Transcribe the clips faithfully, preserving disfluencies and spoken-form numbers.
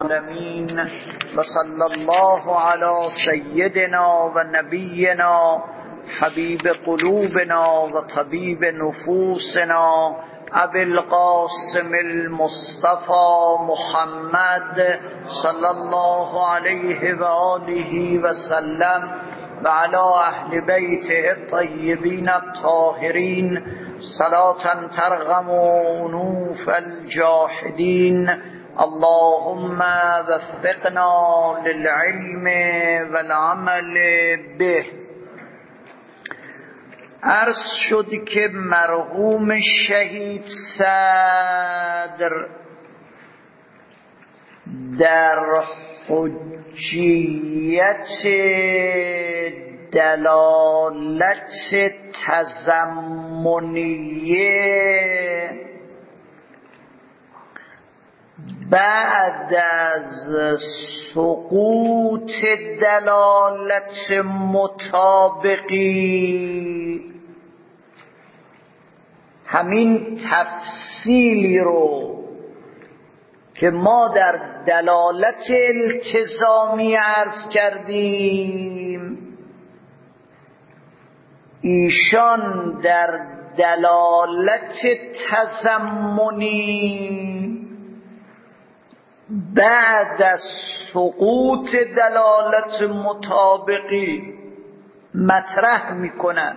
العالمين وصلى الله على سيدنا ونبينا حبيب قلوبنا وطبيب نفوسنا أبي القاسم المصطفى محمد صلى الله عليه وآله وسلم وعلى أهل بيته الطيبين الطاهرين صلاة ترغم أنوف الجاحدين. اللهم وفقنا للعلم والعمل به. عرض شد که مرحوم شهید صدر در حجیت دلالت تضمنیه بعد از سقوط دلالت مطابقی همین تفصیلی رو که ما در دلالت التزامی عرض کردیم ایشان در دلالت تضمنی بعد از سقوط دلالت مطابقی مطرح میکنند.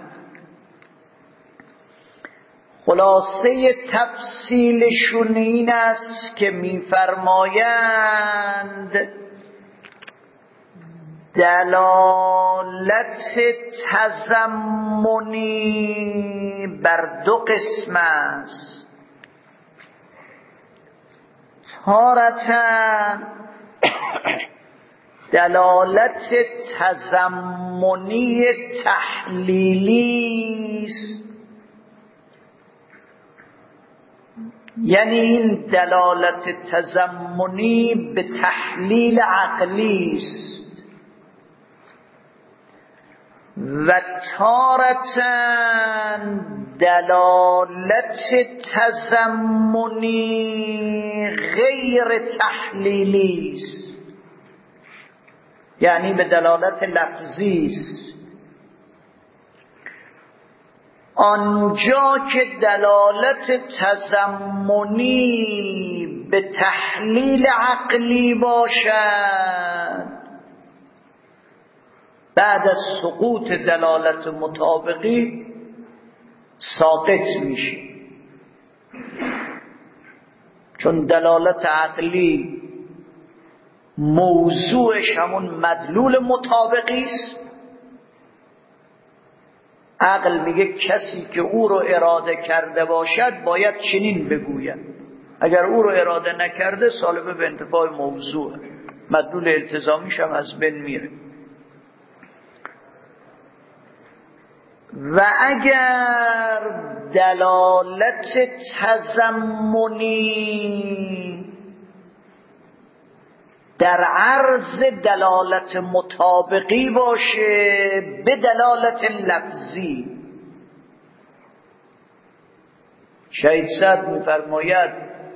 خلاصه تفصیلشون این است که میفرمایند دلالت تضمنی بر دو قسم است. تارة دلالت تضمنی تحلیلی است، یعنی این دلالت تضمنی به تحلیل عقلی است. و تارة دلالت تضمنی غیر تحلیلی است، یعنی به دلالت لفظی است. آنجا که دلالت تضمنی به تحلیل عقلی باشد بعد از سقوط دلالت مطابقی ساقط میشه، چون دلالت عقلی موضوعش همون مدلول مطابقی است. عقل میگه کسی که او رو اراده کرده باشد باید چنین بگوید، اگر او رو اراده نکرده سالبه به انتفاع موضوع، مدلول التزامیش هم از بین میره. و اگر دلالت تضمنی در عرض دلالت مطابقی باشه به دلالت لفظی، شهید صدر می‌فرماید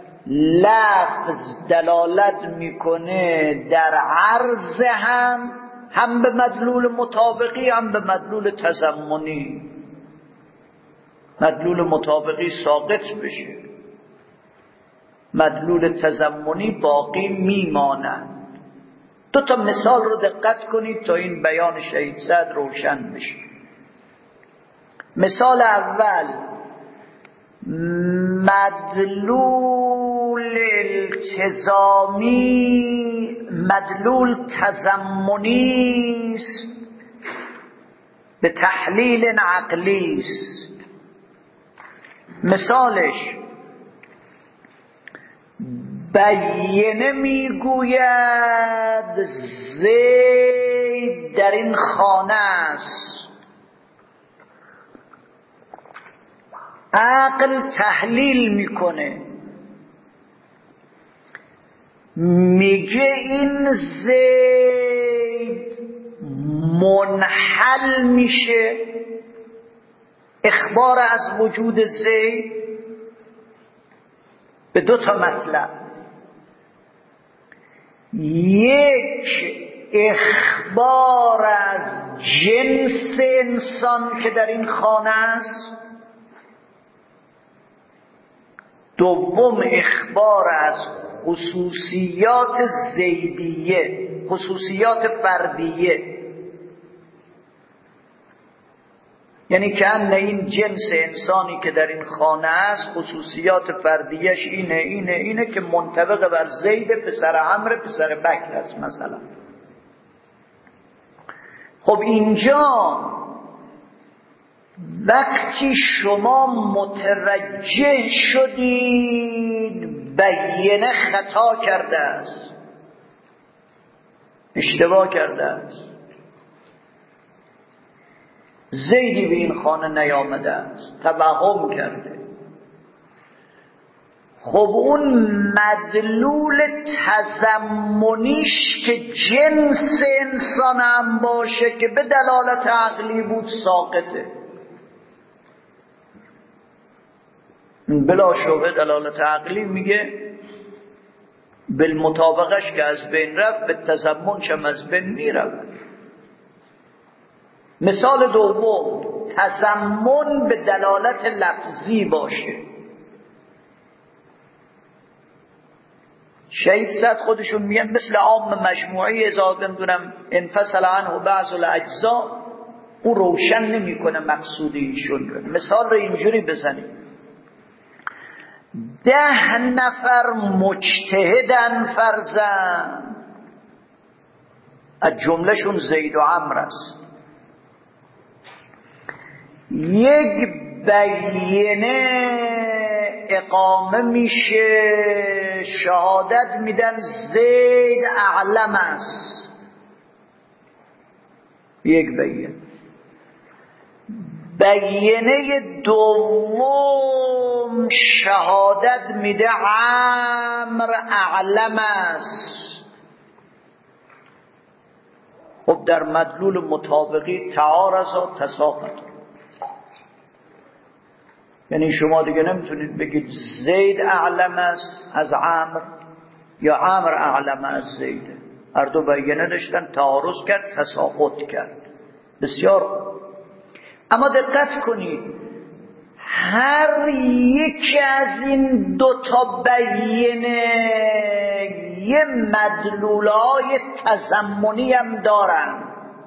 لفظ دلالت میکنه در عرض هم هم به مدلول مطابقی هم به مدلول تضمنی. مدلول مطابقی ساقط بشه، مدلول تضمنی باقی میماند. دو تا مثال رو دقت کنید تا این بیان شهید صدر روشن بشه. مثال اول مدلول التزامی مدلول تضمنی است به تحلیل عقلی است. مثالش بیینه میگوید زید در این خانه است، عقل تحلیل میکنه میگه این زید منحل میشه، اخبار از وجود زید به دو تا مطلب. یک اخبار از جنس انسان که در این خانه است، دوم اخبار از خصوصیات زیدیه، خصوصیات فردیه. یعنی که ان این جنس انسانی که در این خانه است خصوصیات فردیش اینه اینه اینه که منطبق بر زید پسر عمرو پسر بکر است مثلا. خب اینجا وقتی شما متوجه شدید بیینه خطا کرده است، اشتباه کرده است، زیدی به این خانه نیامده است، توهم کرده، خب اون مدلول تضمنیش که جنس انسان هم باشه که به دلالت عقلی بود ساقطه. بلا شبه دلالت عقلی میگه بالمطابقش که از بین رفت به تضمنش هم از بین میرفت. مثال دوم تضمن به دلالت لفظی باشه. شهید صد خودشون میگن مثل عام مجموعی اذا نمیدونم انفصل عنه بعض الاجزاء، او روشن نمیکنه مقصود ایشون رو. مثال رو اینجوری بزنیم، ده نفر مجتهدن فرزن، از جملهشون زید و عمرو است، یک بیینه اقامه میشه، شهادت میدن زید اعلم است، یک بیینه. بیینه دوم شهادت میده عمرو اعلم است. خب در مدلول مطابقی تعارض و تساقط، یعنی شما دیگه نمیتونید بگید زید اعلم است از عمرو یا عمرو اعلم از زید. هر دو بیینه داشتن، تعارض کرد، تساقط کرد. بسیار. اما دقت کنید هر یکی از این دو تا بیینه یه مدلولای تضمنی هم دارن.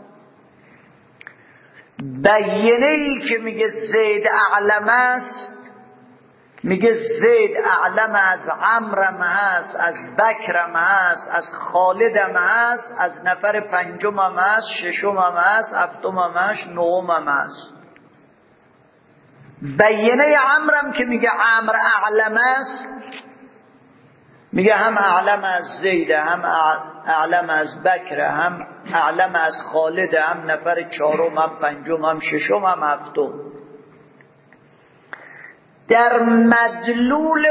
بیینه ای که میگه زید اعلم است، میگه زید اعلم از عمرم هست، از بکرم هست، از خالدم هست، از نفر پنجمم هست، ششمم هست، هفتمم هست، نهمم هست. بیینه عمرم که میگه عمرو اعلم است، میگه هم اعلم از زید، هم اعلم از بکر، هم اعلم از خالد، هم نفر چهارم، هم پنجم، هم ششم، هم هفتم. در مدلول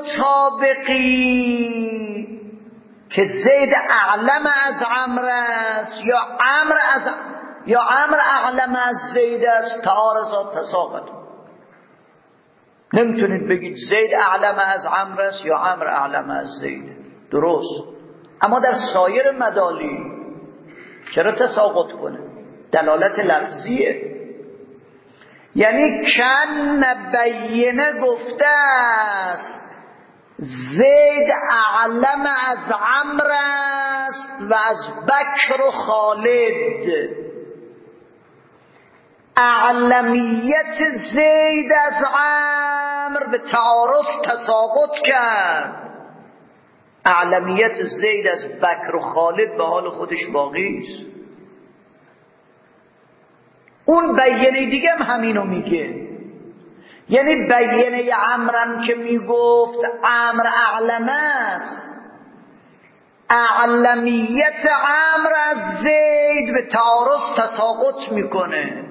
مطابقی که زید اعلم از عمرو است یا عمرو از یا عمرو اعلم از زید است، تعارض و تساقط. نمیتونید بگید زید اعلم از عمرو است یا عمرو اعلم از زید. درست. اما در سایر مدالی چرا تساقط کنه؟ دلالت لفظیه. یعنی کن بیینه گفته است زید اعلم از عمرو است و از بکر و خالد. اعلمیت زید از عمرو به تعارض تساقط کرد، اعلمیت زید از بکر و خالد به حال خودش باقی است. اون بیینه دیگه هم همینو میگه، یعنی بیینه عمرم که میگفت عمرو اعلم است، اعلمیت عمرو از زید به تعارض تساقط میکنه.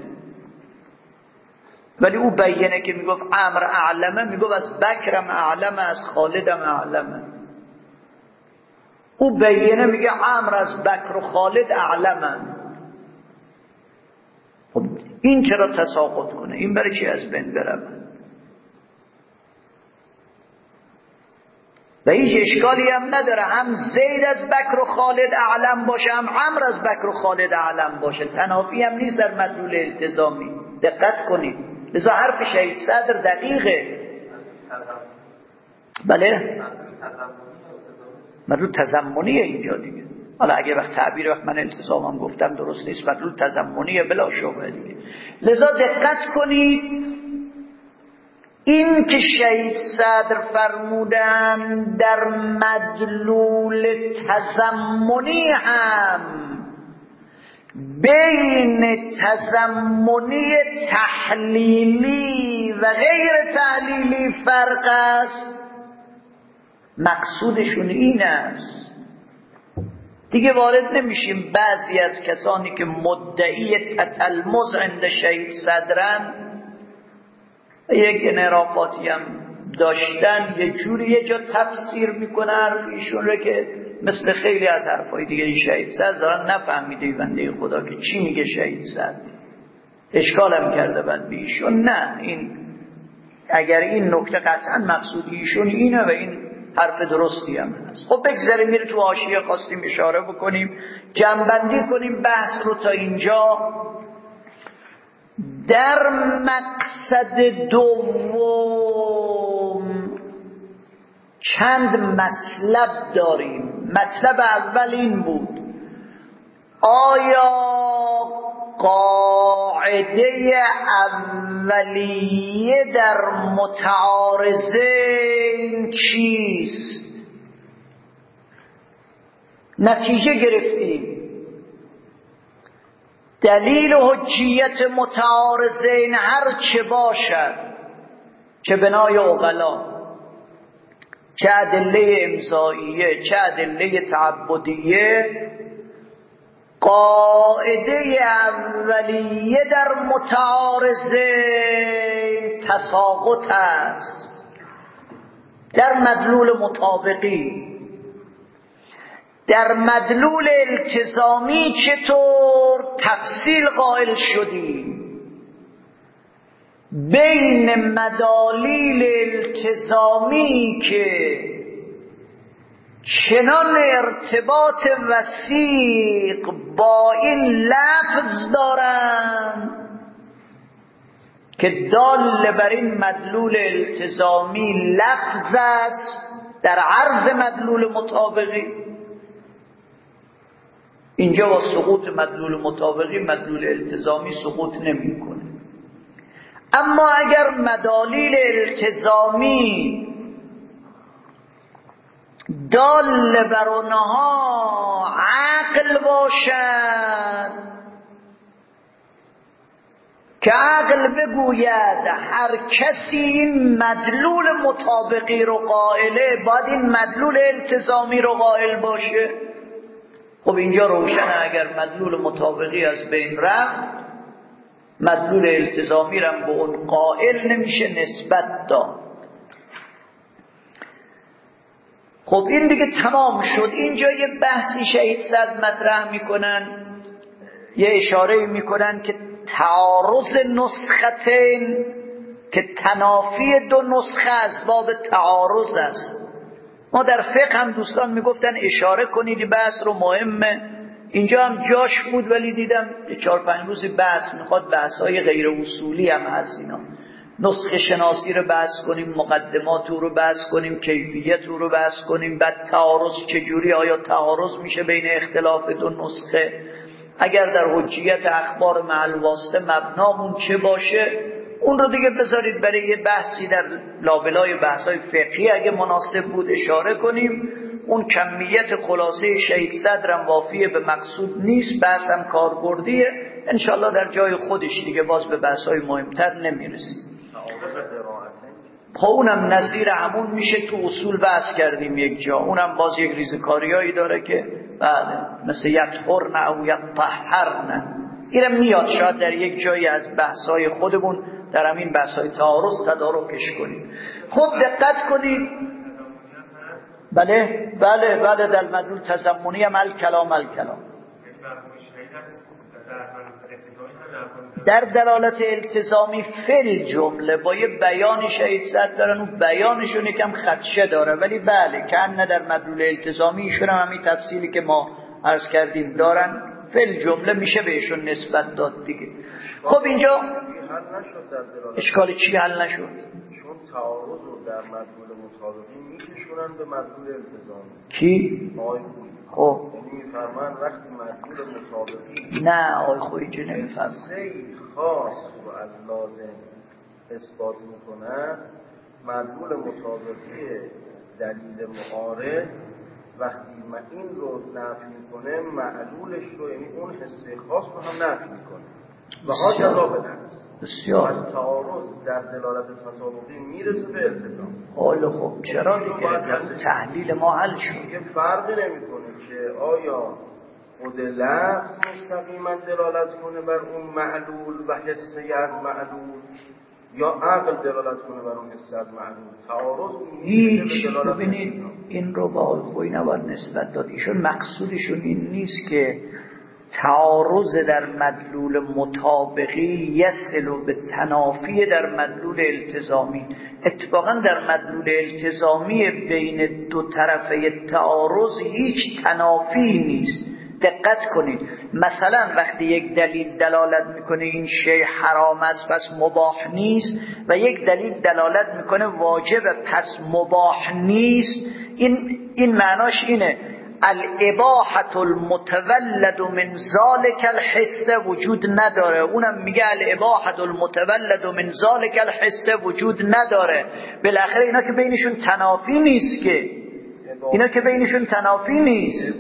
ولی او بیینه که میگفت عمرو اعلمه میگفت از بکرم اعلمه، از خالدم اعلمه. او بیینه میگه عمرو از بکر و خالد اعلمه. خب این چرا تساقط کنه؟ این برای چی از بین بره؟ و هیچ اشکالی هم نداره هم زید از بکر و خالد اعلم باشه هم عمرو از بکر و خالد اعلم باشه، تنافی هم نیست در مدلول التزامی. دقت کنید، لذا حرف شهید صدر دقیقه. بله مدلول تضمنیه اینجا دیگه. حالا اگه وقت تعبیر وقت من التزامم گفتم درست نیست، مدلول تضمنیه بلا شبهه دیگه. لذا دقت کنید این که شهید صدر فرمودن در مدلول تضمنی هم بین تضمنی تحلیلی و غیر تحلیلی فرق است، مقصودشون این است. دیگه وارد نمیشیم بعضی از کسانی که مدعی تتلمذ عند شهید صدرن یک انحرافاتی هم داشتن، یه جوری یه جا تفسیر میکنه حرف ایشون رو که مثل خیلی از حرفای دیگه این شهید صدر دارن نفهمیده بنده خدا که چی میگه شهید صدر، اشکال هم کرده بند به ایشون. نه، این اگر این نکته قطعا مقصود ایشون اینه و این حرف درستی هم هست. خب بگذاریم میره تو حاشیه خواستیم اشاره بکنیم، جمع‌بندی کنیم بحث رو تا اینجا. در مقصد دوم چند مطلب داریم. مطلب اول این بود آیا قاعده اولیه در متعارضین چیست؟ نتیجه گرفتیم دلیل حجیت متعارضین هر چه باشد، چه بنای عقلا، چه ادله امضاییه، چه ادله تعبدیه، قاعده اولیه در متعارضین تساقط است. در مدلول مطابقی، در مدلول التزامی چطور تفصیل قائل شدیم بین مدالیل التزامی که چنان ارتباط وثیق با این لفظ دارند که دال بر این مدلول التزامی لفظ است در عرض مدلول مطابقی. اینجا با سقوط مدلول مطابقی مدلول التزامی سقوط نمی کنه. اما اگر مدالیل التزامی دال بر اونها عقل باشد که عقل بگوید هر کسی این مدلول مطابقی رو قائله باید این مدلول التزامی رو قائل باشه، خب اینجا روشنه اگر مدلول مطابقی از بین رفت مدلول التزامی رو به اون قائل نمیشه نسبت داد. خب این دیگه تمام شد. اینجا یه بحثی شهید صدر مطرح میکنن، یه اشاره میکنن که تعارض نسختین که تنافی دو نسخه از باب تعارض است. ما در فقه هم دوستان میگفتن اشاره کنید بحث رو، مهمه. اینجا هم جاش بود ولی دیدم چهار پنج روزی بحث میخواد، بحث‌های غیر اصولی هم هست. اینا نسخه شناسی رو بحث کنیم، مقدمات رو بحث کنیم، کیفیت رو بحث کنیم، بعد تعارض چجوری، آیا تعارض میشه بین اختلاف دو نسخه، اگر در حجیت اخبار مع الواسطه مبنامون چه باشه، اون رو دیگه بذارید برای یه بحثی در لابلای بحث‌های فقهی اگه مناسب بود اشاره کنیم. اون کمیت خلاصه شهید صدرم وافیه به مقصود نیست، بحث هم کاربردیه، انشالله در جای خودش دیگه باز به بحث‌های مهمتر نمیرسیم. خب اونم نظیر همون میشه، تو اصول بحث کردیم یک جا، اونم باز یک ریزکاریایی داره که بله مثل یطهرن او یطهرن، اینم میاد شاید در یک جایی از بحث‌های خودمون در همین بحث‌های تعارض تدارکش کنیم. خب دقت کنید، بله بله بله در مدلول تضمنی هم الکلام الکلام در دلالت التزامی فل جمله با یه بیان شهید صد دارن و بیانشون یکم خدشه داره، ولی بله که نه در مدلول التزامی ایشون هم همین تفصیلی که ما عرض کردیم دارن، فل جمله میشه بهشون نسبت داد دیگه. خب اینجا اشکال چی حل نشد؟ چون تعارض رو در مدلول مطابقی میکشونن به مدلول التزامی. کی؟ آقای خب یعنی میفرمان وقتی مدلول مطابقی نه آقای خویی چه نمیفرمان سه خاص رو از لازم اثبات میکنن، مدلول مطابقی دلیل معارض وقتی ما این رو نفی میکنه معلولش رو، یعنی اون حسه خاص رو هم نفی میکنه و ها جزا بدن. بسیار از تعارض در دلالت تطابقی میرسه به التزام. حالا خب چرا دیگه تحلیل ما حل شد؟ دیگه فرقی نمیکنه که آیا خود لفظ مستقیما دلالت کنه بر اون معلول و حسه از معلول یا عقل دلالت کنه بر اون حسه از معلول. تعارض هیچ. ببینید این رو با آقای خویی نباید نسبت داد. ایشون مقصودشون این نیست که تعارض در مدلول مطابقی یصل به تنافی در مدلول التزامی. اتفاقا در مدلول التزامی بین دو طرفه تعارض هیچ تنافی نیست. دقت کنید، مثلا وقتی یک دلیل دلالت میکنه این شی حرام است پس مباح نیست و یک دلیل دلالت میکنه واجب پس مباح نیست، این این معناش اینه الاباحة المتولد من ذلك الحس وجود نداره. اونم میگه الاباحة المتولد من ذلك الحس وجود نداره. بالاخره اینا که بینشون تنافی نیست، که اینا که بینشون تنافی نیست.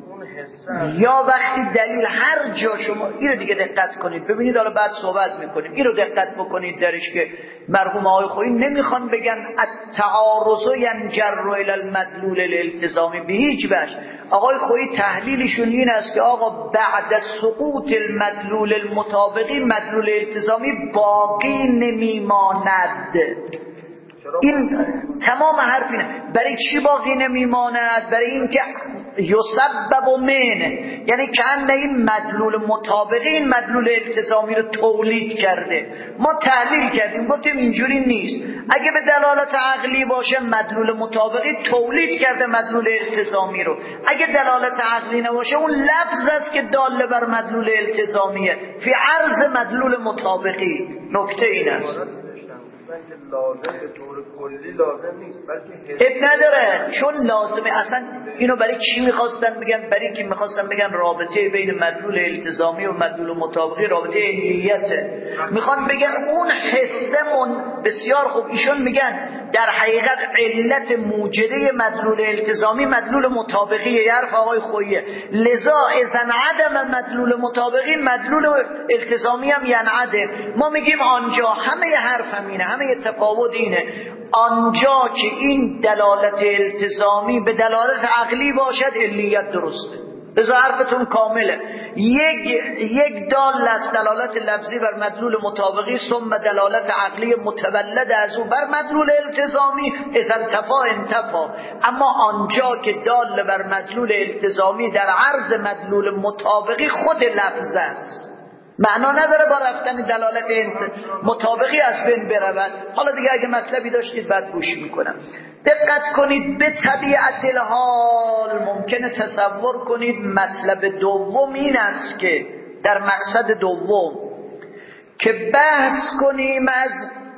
یا وقتی دلیل هر جا شما این رو دیگه دقت کنید، ببینید حالا بعد صحبت میکنیم، این رو دقت بکنید درش که مرحوم آقای خویی نمیخوان بگن التعارض ینجر الی المدلول الالتزامی به هیچ وجه. آقای خویی تحلیلشون این است که آقا بعد سقوط المدلول المطابقی مدلول التزامی باقی نمیماند. این تمام حرف اینه. برای چی باقی نمیماند؟ برای اینکه یسبب من، یعنی که انده این مدلول مطابقی این مدلول التزامی رو تولید کرده. ما تحلیل کردیم گفتیم اینجوری نیست. اگه به دلالت عقلی باشه مدلول مطابقی تولید کرده مدلول التزامی رو، اگه دلالت عقلی نباشه اون لفظ است که دال بر مدلول التزامیه فی عرض مدلول مطابقی. نکته این است لازم به طور کلی لازم نیست، بلکه اب نداره. چون لازمه. اصلا اینو برای چی میخواستن بگن؟ برای که میخواستن بگن رابطه بین مدلول التزامی و مدلول مطابقی رابطه علیته. میخوان بگن اون حسمون بسیار خوب. ایشون میگن در حقیقت علت موجده مدلول التزامی مدلول مطابقی. یه حرف آقای خوییه. لذا اذن عدم مدلول مطابقی مدلول التزامی هم ینعده. ما میگیم آنجا همه حرف همینه، همه تفاوت اینه. آنجا که این دلالت التزامی به دلالت عقلی باشد علیت درسته. لذا حرفتون کامله. یک یک دال از دلالت لفظی بر مدلول مطابقی ثم دلالت عقلی متولد از او بر مدلول التزامی اذا انتفا انتفا. اما آنجا که دال بر مدلول التزامی در عرض مدلول مطابقی خود لفظ است، معنا نداره با رفتن دلالت مطابقی از بین برود. حالا دیگه اگه مطلبی داشتید بعد گوش میکنم. دقت کنید، به طبیعت الحال ممکنه تصور کنید مطلب دوم این است که در مقصد دوم که بحث کنیم از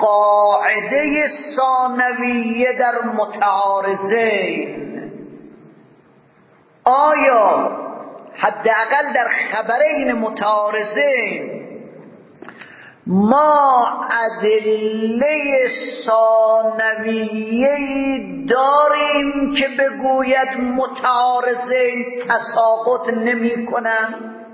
قاعده ثانویه در متعارضین. آیا حداقل در خبرین متعارضین ما ادله ثانویه‌ای داریم که بگوید متعارضین تساقط نمی کنن؟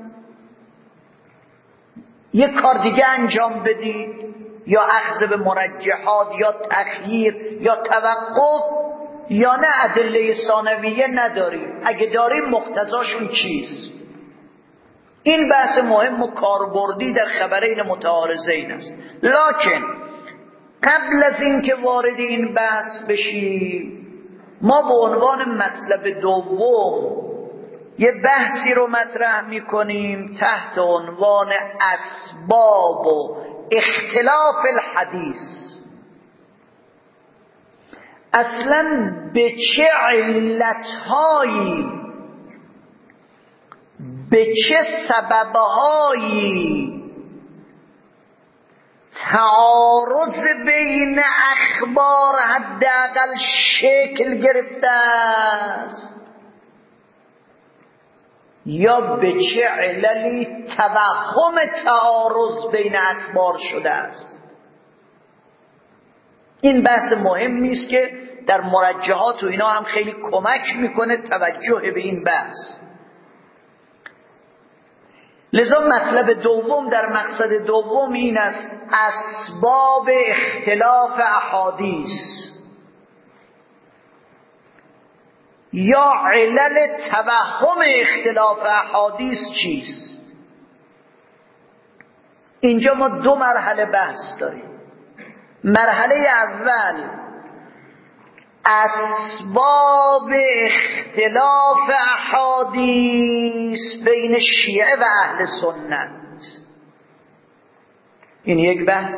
یک کار دیگه انجام بدید، یا اخذ به مرجحات یا تخییر یا توقف، یا نه ادله ثانویه نداریم. اگه داریم مقتضاشون چیست؟ این بحث مهم و کاربردی در خبرین متعارضین است. لکن قبل از این که وارد این بحث بشیم، ما به عنوان مطلب دوم یه بحثی رو مطرح میکنیم تحت عنوان اسباب و اختلاف الحدیث. اصلا به چه علتهایی، به چه سببهایی تعارض بین اخبار حداقل شکل گرفته است، یا به چه عللی توهم تعارض بین اخبار شده است. این بحث مهمی است که در مرجحات و اینا هم خیلی کمک میکنه توجه به این بحث. لذا مطلب دوم در مقصد دوم این است: اسباب اختلاف احادیث یا علل توهم اختلاف احادیث چیست؟ اینجا ما دو مرحله بحث داریم. مرحله اول اسباب اختلاف احادیث بین شیعه و اهل سنت. این یک بحث.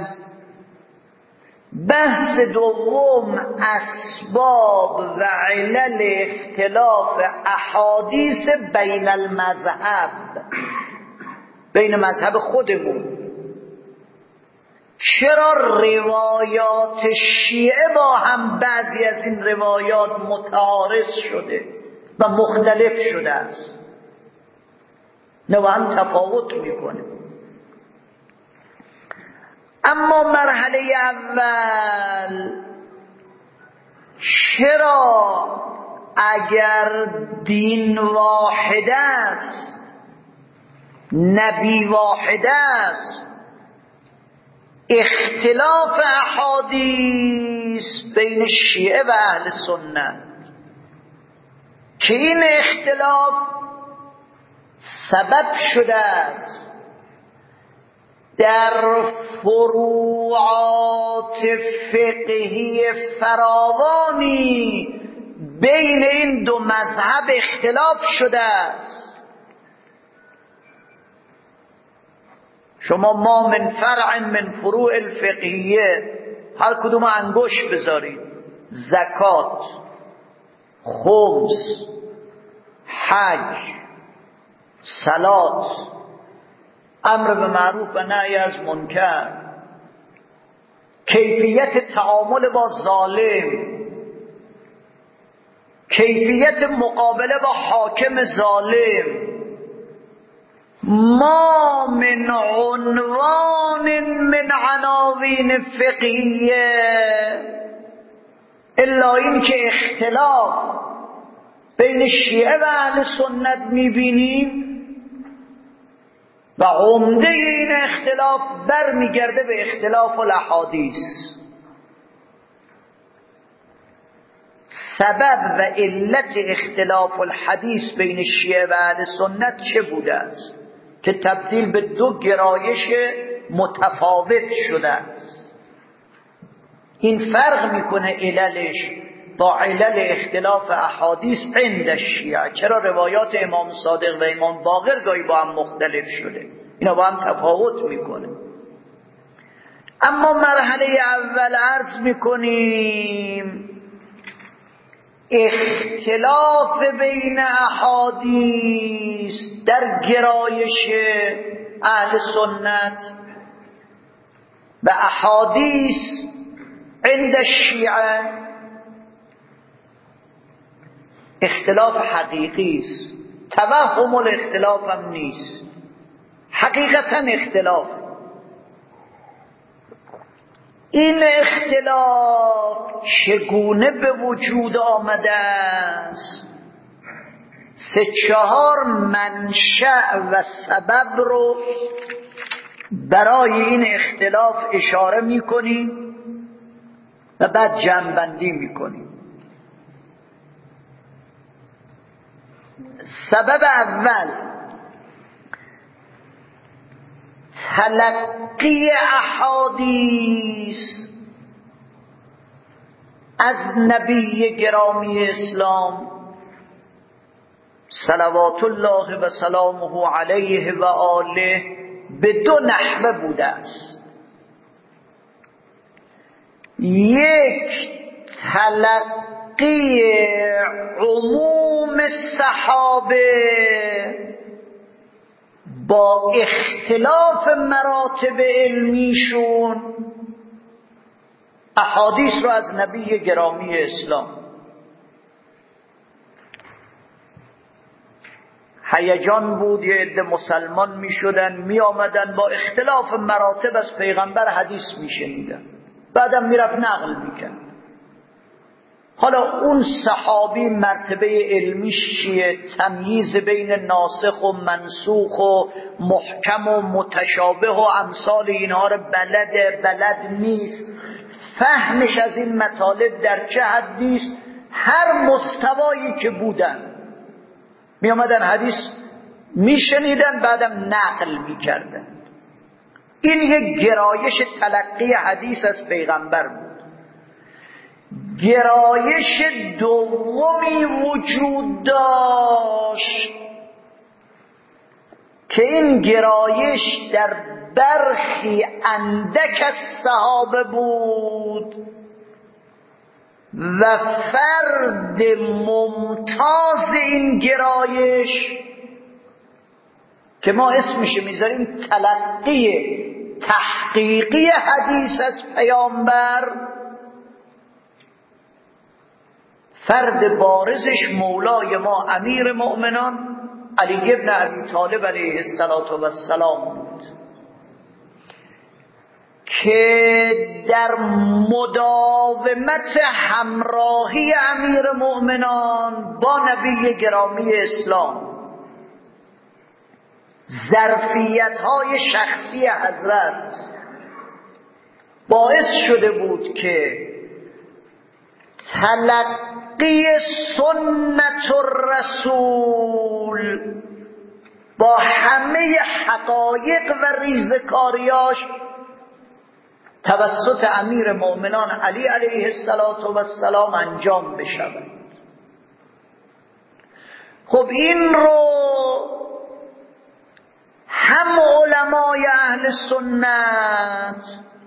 بحث دوم اسباب و علل اختلاف احادیث بین المذهب، بین مذهب خودمون. چرا روایات شیعه با هم بعضی از این روایات متعارض شده و مختلف شده است، نه با هم تفاوت میکنه. اما مرحله اول، چرا اگر دین واحد است، نبی واحد است، اختلاف احادیث بین شیعه و اهل سنت که این اختلاف سبب شده است در فروعات فقهی فراوانی بین این دو مذهب اختلاف شده است. شما ما من فرع من فروع الفقهیه هر کدوم انگوش بذارید، زکات، خمس، حج، صلات، امر به معروف و نهی از منکر، کیفیت تعامل با ظالم، کیفیت مقابله با حاکم ظالم، ما من عنوان من عناوین فقهیه الا این که اختلاف بین شیعه و اهل سنت میبینیم و عمده این اختلاف برمیگرده به اختلاف الاحادیث. سبب و علت اختلاف الحدیث بین شیعه و اهل سنت چه بوده است که تبدیل به دو گرایش متفاوت شده است؟ این فرق میکنه عللش با علل اختلاف احادیث عند الشیعه. چرا روایات امام صادق و امام باقر گاهی با هم مختلف شده؟ اینا با هم تفاوت میکنه. اما مرحله اول عرض میکنیم اختلاف بین احادیث در گرایش اهل سنت و احادیث عند الشیعه اختلاف حقیقی است. توهم الاختلاف هم نیست، حقیقتا اختلاف. این اختلاف چگونه به وجود آمده است؟ سه چهار منشأ و سبب رو برای این اختلاف اشاره میکنیم و بعد جمع‌بندی میکنیم. سبب اول تلقی احادیث از نبی گرامی اسلام صلوات الله و سلامه علیه و آله به دو نحوه بوده است. یک، تلقی عموم صحابه با اختلاف مراتب علمیشون احادیث رو از نبی گرامی اسلام. هیجان بود، یه عده مسلمان می شدن، می آمدن با اختلاف مراتب از پیغمبر حدیث می شنیدن، بعدم می رفت نقل می کرد. حالا اون صحابی مرتبه علمیش چیه؟ تمییز بین ناسخ و منسوخ و محکم و متشابه و امثال اینها رو بلده بلد نیست، فهمش از این مطالب در چه حدی است. هر مستوایی که بودن می آمدن حدیث می شنیدن، بعدم نقل می کردن. این یک گرایش تلقی حدیث از پیغمبر بود. گرایش دومی وجود داشت که این گرایش در برخی اندک از صحابه بود و فرد ممتاز این گرایش که ما اسمش میذاریم تلقی تحقیقی حدیث از پیامبر، فرد بارزش مولای ما امیر مؤمنان علی ابن ابی طالب علیه السلام بود که در مداومت همراهی امیر مؤمنان با نبی گرامی اسلام ظرفیت‌های شخصی حضرت باعث شده بود که تلقی سنت الرسول با همه حقایق و ریزکاریاش توسط امیر مؤمنان علی علیه السلام انجام بشود. خب این رو هم علمای اهل سنت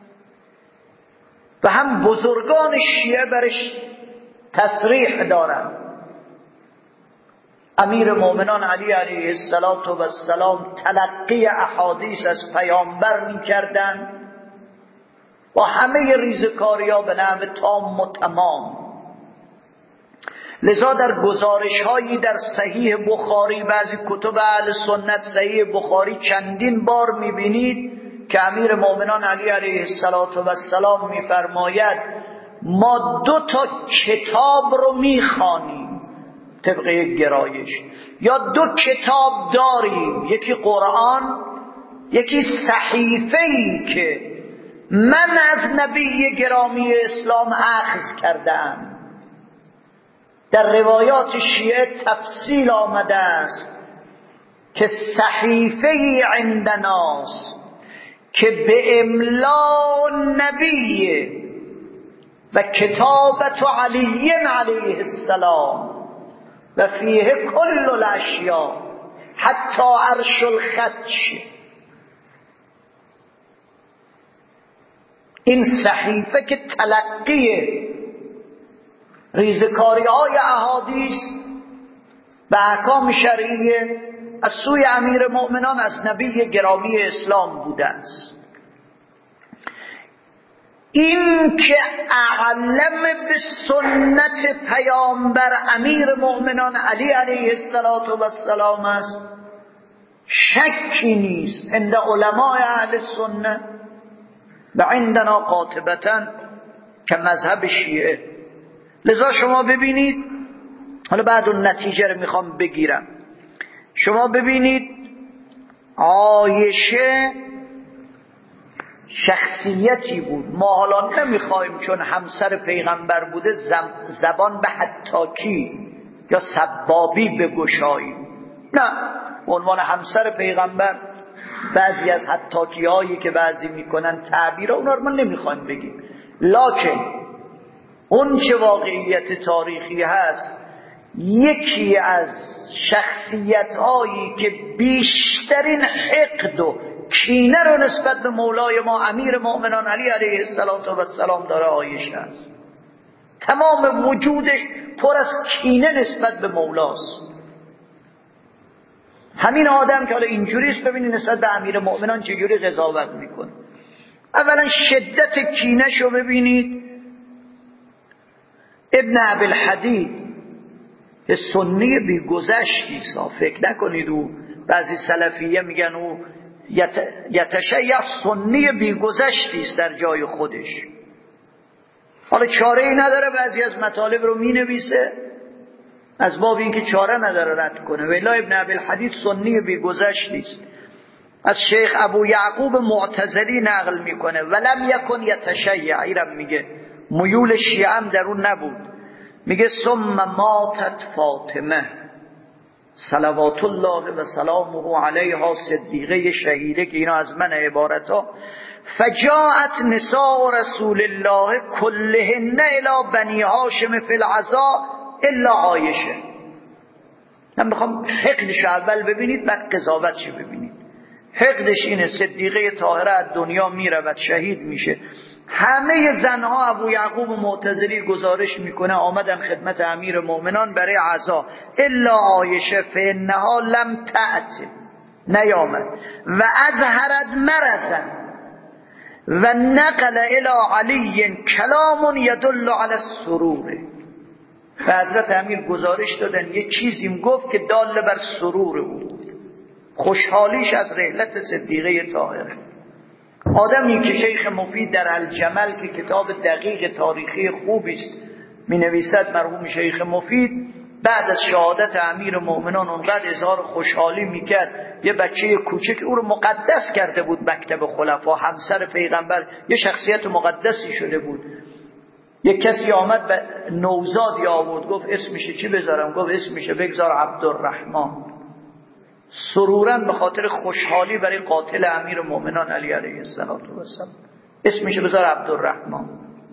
و هم بزرگان شیعه برش تصریح دارند. امیر مؤمنان علی علیه السلام تلقی احادیث از پیامبر می کردن با همه ریزکاری ها به نحو تام و تمام. لذا در گزارش هایی در صحیح بخاری، بعضی کتب اهل سنت صحیح بخاری چندین بار می بینید که امیر مؤمنان علی علیه السلام می فرماید ما دو تا کتاب رو می خوانیم طبق یک گرایش، یا دو کتاب داریم، یکی قرآن، یکی صحیفه‌ای که من از نبی گرامی اسلام اخذ کردم. در روایات شیعه تفصیل آمده است که صحیفه‌ای عندناست که به املا نبی و کتابت علی علیه السلام و فیه کل الاشیاء حتی عرش الخدش. این صحیفه که تلقی ریزکاری های احادیث و احکام شرعیه از سوی امیر مؤمنان از نبی گرامی اسلام بوده است. این که اعلم به سنت پیامبر امیر مؤمنان علی علیه السلام است شکی نیست عند علماء اهل سنت و عندنا قاطبتا که مذهب شیعه. لذا شما ببینید، حالا بعد اون نتیجه رو میخوام بگیرم، شما ببینید عایشه شخصیتی بود. ما حالا نمیخوایم چون همسر پیغمبر بوده زبان به حتاکی یا سبابی بگشاییم، نه، عنوان همسر پیغمبر بعضی از حتاکی هایی که بعضی میکنن تعبیر اونا رو ما نمیخوایم بگیم، لکن اون چه واقعیت تاریخی هست، یکی از شخصیت هایی که بیشترین حقد و کینه رو نسبت به مولای ما امیر مؤمنان علی علیه السلام داره عایشه است. تمام وجودش پر از کینه نسبت به مولاست. همین آدم که حالا اینجوریست ببینید نسبت به امیر مؤمنان چجوری قضاوت میکنه. اولا شدت کینه شو ببینید. ابن ابوالحدید که سنی بیگذشتی سا فکر نکنید او بعضی سلفیه میگن او یتشیع سنی بیگذشتی است در جای خودش. حالا چاره ای نداره بعضی از مطالب رو می نویسه از باب اینکه چاره نداره رد کنه. ولی ابن ابوالحدید سنی بیگذشتی است. از شیخ ابو یعقوب معتزلی نقل میکنه ولم یکن یتشیع، ایرم میگه میول شیعه هم در اون نبود. میگه ثم ماتت فاطمه صلوات الله و سلامه علیها صدیقه شهیده که اینا از من عبارتا فجاءت نساء رسول الله كلهن الى بنی هاشم فی العزاء الا عایشه. من میخوام حقدش اول ببینید بعد قضاوتش ببینید. حقدش اینه صدیقه طاهره از دنیا میرود شهید میشه. همه زنها ابو یعقوب معتزلی گزارش میکنه آمدن خدمت امیر مؤمنان برای عزا الا عایشه فانها لم تأت، نیامد و اظهرت مرضا و نقل الى علی کلام یدل علی السرور. و حضرت امیر گزارش دادن یه چیزیم گفت که دال بر سرور بود، خوشحالیش از رحلت صدیقه طاهره. آدمی که شیخ مفید در الجمل که کتاب دقیق تاریخی خوبی است می نویسد مرحوم شیخ مفید بعد از شهادت امیر مؤمنان اونقدر اظهار خوشحالی میکرد. یه بچه کوچک او رو مقدس کرده بود مکتب خلفا، همسر پیغمبر، یه شخصیت مقدسی شده بود. یه کسی آمد به نوزادی آورد گفت اسمشه چی بذارم؟ گفت اسمشه بگذار عبدالرحمن. سرورا به خاطر خوشحالی برای قاتل امیر مؤمنان علی علیه السلام اسمشه بذار عبدالرحمن.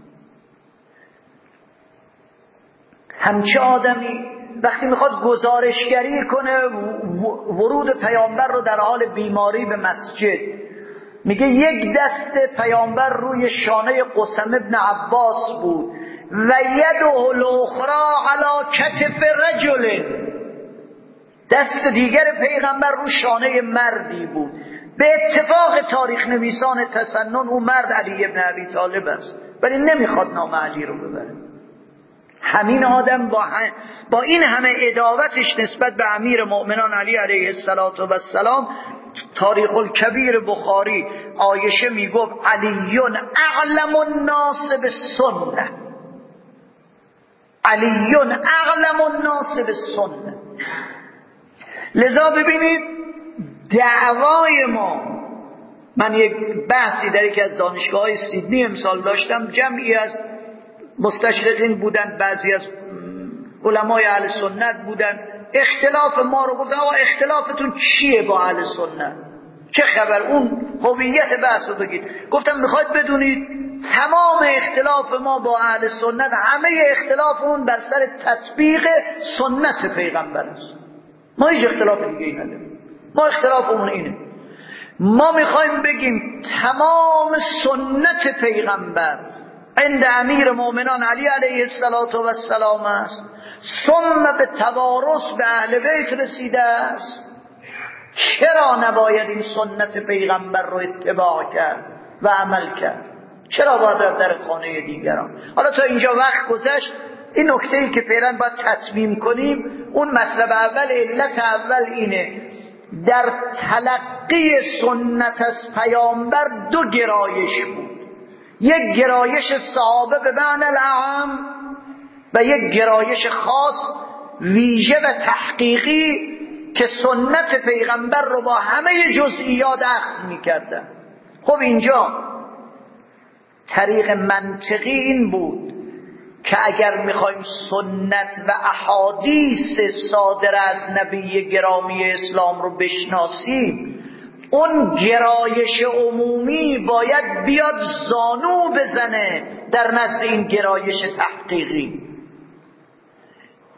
همچه آدمی وقتی میخواد گزارشگری کنه ورود پیامبر رو در حال بیماری به مسجد، میگه یک دست پیامبر روی شانه قسم ابن عباس بود و یده الاخرى علی کتف رجل، دست دیگر پیغمبر رو شانه مردی بود. به اتفاق تاریخ نویسان تسنن او مرد علی ابن ابی طالب است ولی نمیخواد نام علی رو ببره. همین آدم با, هم با این همه عداوتش نسبت به امیر مؤمنان علی علیه السلام، تاریخ الکبیر بخاری عایشه میگفت علیون اعلم الناس بالسنه، علیون اعلم الناس بالسنه. لذا ببینید دعوای ما، من یک بحثی در یکی از دانشگاه‌های سیدنی امسال داشتم، جمعی از مستشرقین بودن، بعضی از علمای اهل سنت بودن، اختلاف ما رو گفتن آقا اختلافتون چیه با اهل سنت؟ چه خبر؟ اون هویت بحث رو بگید. گفتم میخواید بدونید تمام اختلاف ما با اهل سنت همه اختلاف اون بر سر تطبیق سنت پیغمبر است. ما هیچ اختلاف دیگه ای نداریم. ما اختلافمون اینه، ما میخوایم بگیم تمام سنت پیغمبر عند امیر مؤمنان علی علیه السلام است، ثم به توارث به اهل بیت رسیده است. چرا نباید این سنت پیغمبر رو اتباع کرد و عمل کرد؟ چرا باید رفت در خانه دیگران؟ حالا تا اینجا وقت گذشت. این نکته‌ای که فعلا باید تتمیم کنیم، اون مطلب اول، علت اول اینه در تلقی سنت از پیامبر دو گرایش بود. یک گرایش صحابه به معنی العام و یک گرایش خاص ویژه و تحقیقی که سنت پیغمبر رو با همه جزئیات اخذ می‌کردن. خب اینجا طریق منطقی این بود که اگر میخوایم سنت و احادیث صادر از نبی گرامی اسلام رو بشناسیم، اون گرایش عمومی باید بیاد زانو بزنه در نزد این گرایش تحقیقی.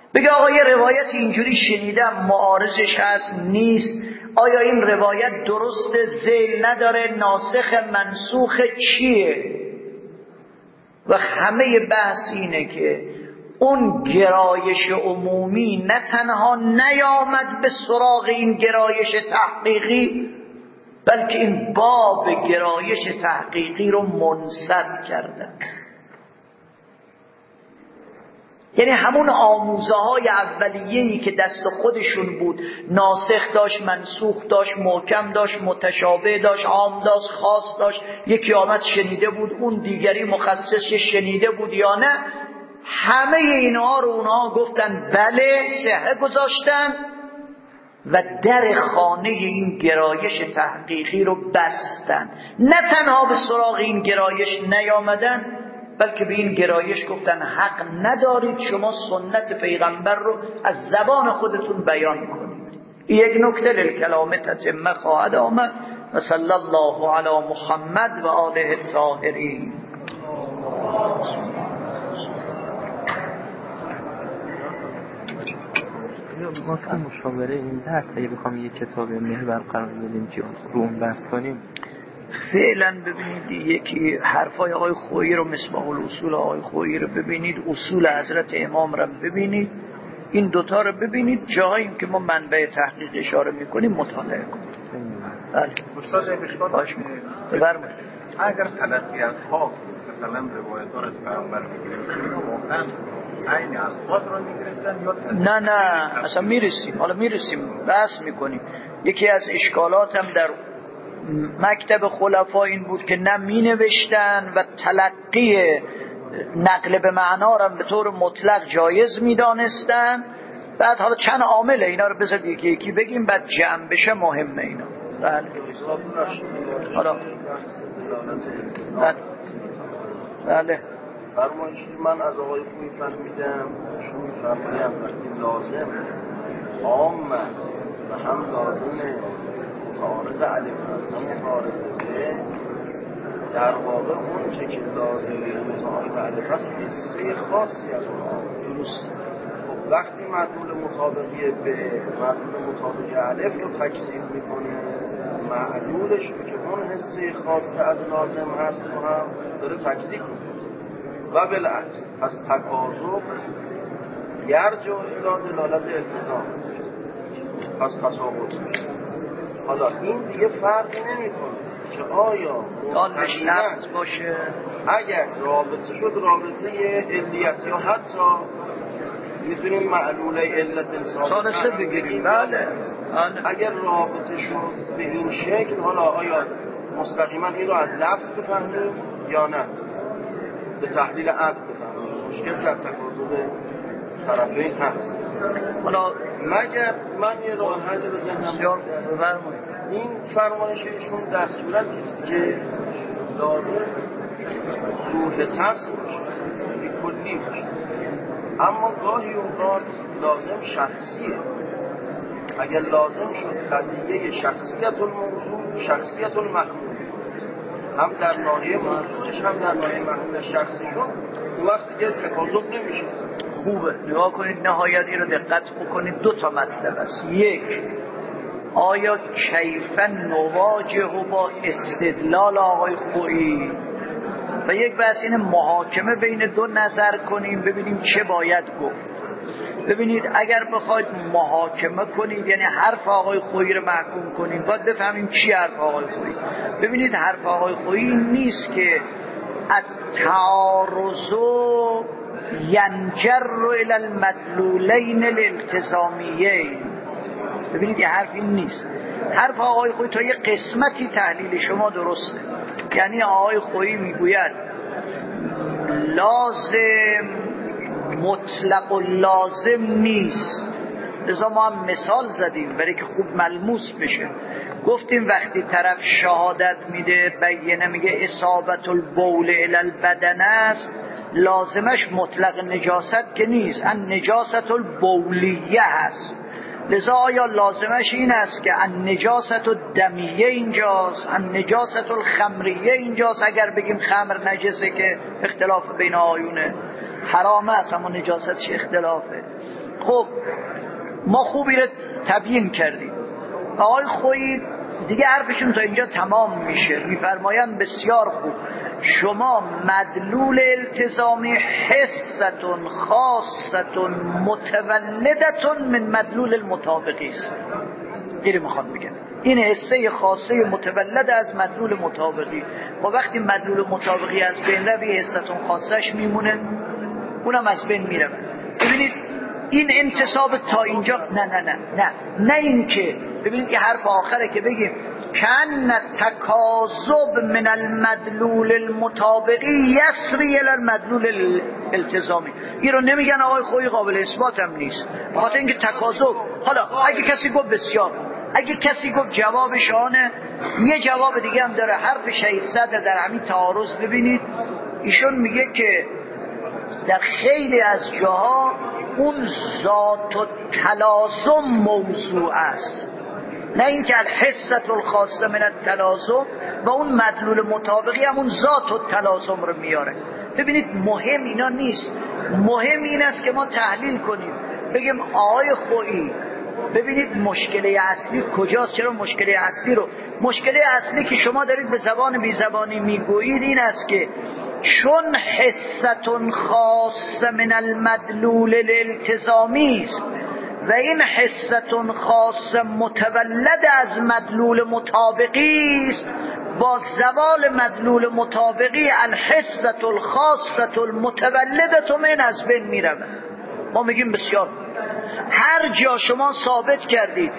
بگه آقا یه روایت اینجوری شنیدم، معارضش هست نیست، آیا این روایت درست، ذیل نداره، ناسخ منسوخ چیه؟ و همه بحث اینه که اون گرایش عمومی نه تنها نیامد به سراغ این گرایش تحقیقی، بلکه این باب گرایش تحقیقی رو منسد کردن. یعنی همون آموزه های اولیه‌ای که دست خودشون بود، ناسخ داشت، منسوخ داشت، محکم داشت، متشابه داشت، عام داشت، خاص داشت، یکی آمد شنیده بود، اون دیگری مخصص شنیده بود یا نه، همه اینها رو اونها گفتن بله، صحه گذاشتن و در خانه این گرایش تحقیقی رو بستن. نه تنها به سراغ این گرایش نیامدن، بلکه به این گرایش گفتن حق ندارید شما سنت پیغمبر رو از زبان خودتون بیان کنید. یک نکته للکلام تتمه خواهد آمد. و صلی الله علی محمد و آله الطاهرین. ما تو مشاوره این درس اگه بخوام یک کتاب محور قرار بدیم که رو اون بحث کنیم، فعلا ببینید یکی حرفای آقای خویی رو، مصباح الاصول آقای خویی رو ببینید، اصول حضرت امام رو ببینید، این دوتا رو ببینید، جایی که ما منبع تحقیق اشاره میکنیم مطالعه کنید. بله استاد اشکال باش میکنید. بفرمایید. اگر تلقی از خواب مثلا روایت‌ها از پیامبر میگیریم واقعا عین اصحاب رو میگرفتن یا نه نه اصلا میرسیم، حالا میرسیم بحث میکنیم. یکی از اشکالاتم در مکتب خلفا این بود که نه می نوشتن و تلقی نقل به معنا را به طور مطلق جایز می دانستن. بعد حالا چند عامل اینا رو بذار یکی یکی بگیم، بعد جمع بشه مهمه اینا. بله حالا بله بله فرمایشی من از آقای خویی فهمیدم شما میفرمایند وقتی لازم عام است و هم لازمه معارض علم است هم معارض به در واقع اون چه که لازمه معارض علم است حصه خاصی از اون عام درست. خب وقتی مدلول مطابقی به مدلول مطابقی علف رو تکذیب میکنه، معلولش که اون حصه خاص از لازم هست رو هم داره تکذیب میکنه و بالعکس از تکاذب یرجع الی دلالت التزام از تصاحب. حالا این دیگه فرقی نمیکنه که آیا دانش نفس باشه، اگر رابطه شد رابطه علیت یا حتی میتونیم معلوله علت انسان سالسه بگیریم. بله اگر رابطه شد به این شکل، حالا آیا مستقیما این رو از لفظ بفهمیم یا نه به تحلیل عقل بفهمیم؟ مشکل در تکاذب طرفین هست. حالا مگر من یه راه حل بزنم، این فرمایش ایشون در صورتی است که لازم روح حساس باشه، کلی باشه، اما گاهی اوقات لازم شخصیه. اگر لازم شد قضیه شخصیت الموضوع شخصیت المحمول، هم در ناحیه موضوعش هم در ناحیه محمول شخصی شد، اون وقت دیگه تکاذب نمیشه. خوبه نگاه کنید، نهایت این رو دقت بکنید. دو تا مطلب است. یک، آیا کیفاً نواجه با استدلال آقای خویی، و یک بحث اینه محاکمه بین دو نظر کنیم ببینیم چه باید گفت. ببینید اگر بخواید محاکمه کنید یعنی حرف آقای خویی رو محکوم کنید، باید بفهمیم چی حرف آقای خویی. ببینید حرف آقای خویی نیست که التعارض ینجر الی المدلولین الالتزامیین. ببینید یه حرف این نیست. حرف آقای خویی تا یه قسمتی تحلیل شما درسته. یعنی آقای خویی میگوید لازم مطلق و لازم نیست. لذا ما هم مثال زدیم برای که خوب ملموس بشه. گفتیم وقتی طرف شهادت میده بینه میگه اصابت البول الی البدن است، لازمش مطلق نجاست که نیست، ان نجاست البولیه هست. لذا آیا لازمش این است که ان نجاست الدمیه اینجاست، ان نجاست الخمریه اینجاست؟ اگر بگیم خمر نجسه که اختلاف بین آیونه، حرامه است اما نجاستش اختلافه. خب ما خوبی رو تبیین کردیم. آقای خویی دیگه حرفشون تا اینجا تمام میشه. میفرمایند بسیار خوب، شما مدلول التزامی حستون خاصتون متولدتون من مدلول المطابقی است. دیگه میخوام بگم این حسه خاصه متولد از مدلول مطابقی. خب وقتی مدلول مطابقی از بین روی حستون خاصش میمونه، اونم از بین میره. ببینید این انتصاب تا اینجا نه نه نه نه نه این که ببینید یه حرف آخره که بگیم کن تکاذب من المدلول المطابقی یسری الی المدلول الالتزامی. این رو نمیگن آقای خویی قابل اثبات هم نیست، بخاطر اینکه تکاذب. حالا اگه کسی گفت بسیار، اگه کسی گفت جوابش آنه، یه جواب دیگه هم داره. حرف شهید صدر در همین تعارض ببینید، ایشون میگه که در خیلی از جاها اون ذات و تلازم موضوع است، نه اینکه الحسة الخاصه من التلازم، و اون مدلول مطابقی همون ذات و تلازم رو میاره. ببینید مهم اینا نیست، مهم این است که ما تحلیل کنیم بگیم آقای خویی ببینید مشکل اصلی کجاست. چرا مشکل اصلی رو مشکل اصلی که شما دارید به زبان بی زبانی میگویید این است که چون حستون خاص من المدلول الالتزامی است و این حستون خاص متولد از مدلول مطابقی است، با زوال مدلول مطابقی الحسة الخاصة المتولدة من از بین میرود. ما میگیم بسیار هر جا شما ثابت کردید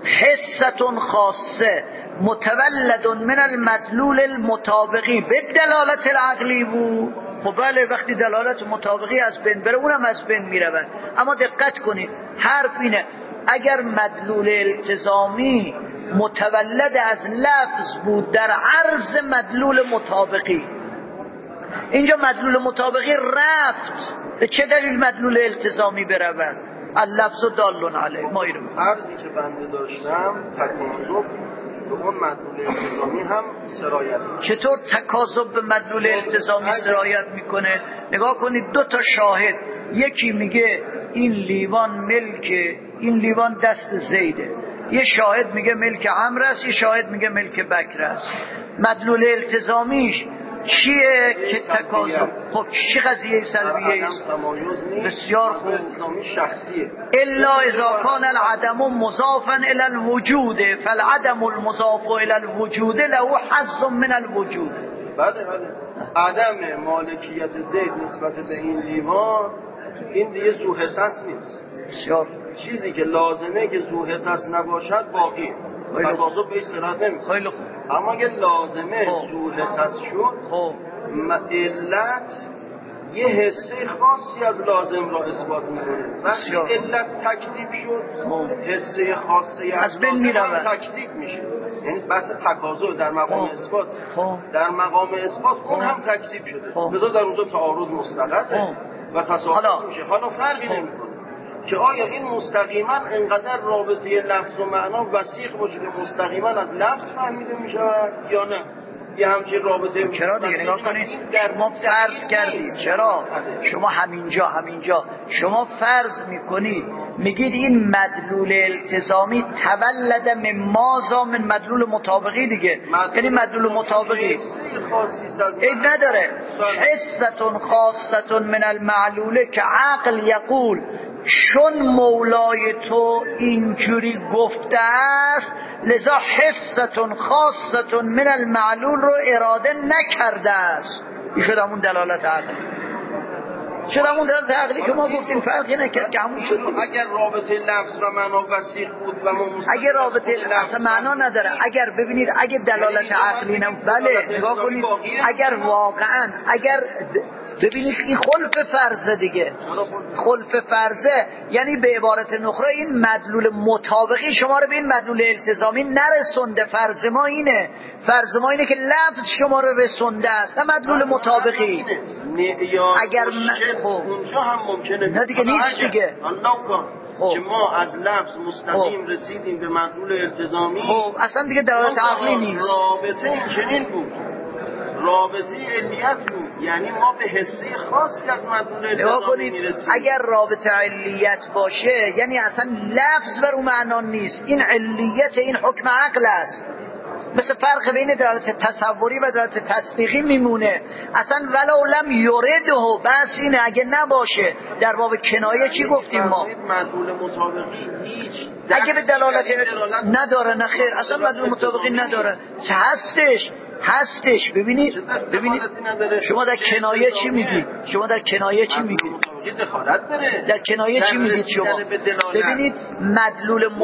حستون خاصه متولد من المدلول المطابقی به دلالت العقلی بود، خب بله وقتی دلالت مطابقی از بین بره اونم از بین میرود. اما دقت کنید حرف اینه اگر مدلول التزامی متولد از لفظ بود در عرض مدلول مطابقی، اینجا مدلول مطابقی رفت، به چه دلیل مدلول التزامی برود؟ اللفظ دالون علیه. ما اینو عرضی که بنده داشتم تکاذب به اون مدلول التزامی هم سرایت میکنه. چطور تکاذب به مدلول التزامی سرایت میکنه؟ نگاه کنید دو تا شاهد، یکی میگه این لیوان ملک این لیوان دست زیده، یه شاهد میگه ملک عمرو است، یه شاهد میگه ملک بکر است. مدلول التزامیش چیه که تکاذب؟ خب چی قضیه سلبیه است؟ بسیار خوب. شخصیه الا اذا کان العدم مضافا الى الوجود فالعدم المضاف الى الوجود له حظ من الوجود. بله بله. عدم مالکیت زید نسبت به این لیوان این دیگه ذو حساس نیست. بسیار. چیزی که لازمه که ذو حساس نباشد باقیه. تکاذب به اصطلاح نمیشه. خیلی خوب. اما اگه لازمه ذو حساس شد، خب علت یه حسه خاصی از لازم را اثبات میکنه. وقتی علت تکذیب شد، حسه خاصی از, از بین میرود، تکذیب میشه. یعنی بحث تکاذب در مقام اثبات در مقام اثبات اون هم تکذیب شده. لذا در اونجا تعارض مستقره و تصادف میشه. حالا فرقی نمیکنه که آیا این مستقیما انقدر رابطه لفظ و معنا وسیق باشه که مستقیما از لفظ فهمیده میشه یا نه؟ یه همچین رابطه. چرا دیگه نگاه کنید شما فرض کردید، چرا شما همینجا همینجا شما فرض میکنید میگید این مدلول التزامی تولد من مازا من مدلول مطابقی دیگه، یعنی مدلول مطابقی این نداره. حستون خاصتون من المعلوله که عقل یقول چون مولای تو اینجوری گفته است لذا حستون خاصتون من المعلول رو اراده نکرده است. این شد همون دلالت عقلی، شد همون دلالت عقلی که ما گفتیم فرقی نکرد که همون شد. اگر رابطه لفظ و معنا وسیق بود و ما اگر رابطه لفظ معنا نداره، اگر ببینید اگه دلالت عقلی نه، بله نگاه کنید اگر واقعا اگر ببینید این خلف فرضه دیگه، خلف فرضه یعنی به عبارت نخره این مدلول مطابقی شما رو به این مدلول التزامی نرسونده. فرض ما اینه فرض ما اینه که لفظ شما رو رسونده است نه مدلول مطابقی. اگر خب اونجا هم ممکنه نه دیگه نیست دیگه. که ما از لفظ مستقیم رسیدیم به مدلول التزامی، خب اصلا دیگه دلالت عقلی نیست. رابطه این چنین بود، رابطه علیت بود، یعنی ما به حسی خاصی از مدلول التزامی میرسیم. اگر رابطه علیت باشه یعنی اصلا لفظ بر اون معنا نیست، این علیت این حکم عقل است. مثل فرق بین دلالت تصوری و دلالت تصدیقی میمونه. اصلا ولو لم یرده، بس اینه اگه نباشه. در باب کنایه چی گفتیم ما؟ مدلول مطابقی هیچ اگه به دلالت نداره، نه خیر، اصلا مدلول مطابقی نداره، هستش هستش ببینید ببینید شما در کنایه چی میگید؟ شما در کنایه چی میگید؟ در کنایه چی میگید شما؟ ببینید مدلول